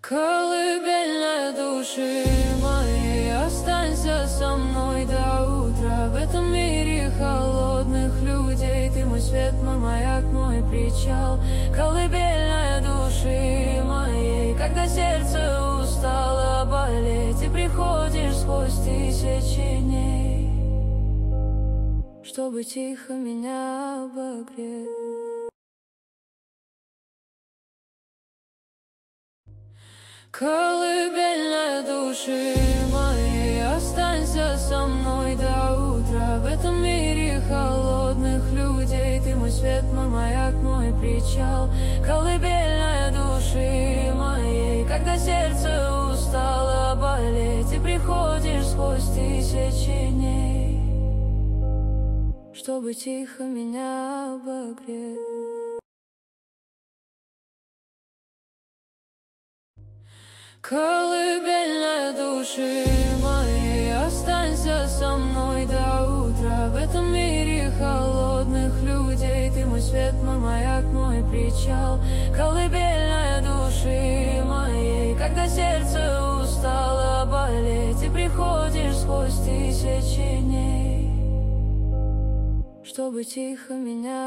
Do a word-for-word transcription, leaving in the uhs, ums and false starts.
Колыбельная души моей, останься со мной до утра. В этом мире холодных людей ты мой свет, мой маяк, мой причал. Колыбельная души моей, когда сердце устало болеть, и приходишь сквозь тысячи дней, чтобы тихо меня обогреть. Колыбельная души моей, останься со мной до утра. В этом мире холодных людей ты мой свет, мой маяк, мой причал. Колыбельная души моей, когда сердце устало болеть, и приходишь сквозь тысячи дней, чтобы тихо меня обогреть. Колыбельная души моей, останься со мной до утра. В этом мире холодных людей ты мой свет, мой маяк, мой причал. Колыбельная души моей, когда сердце устало болеть, и приходишь сквозь тысячи дней, чтобы тихо меня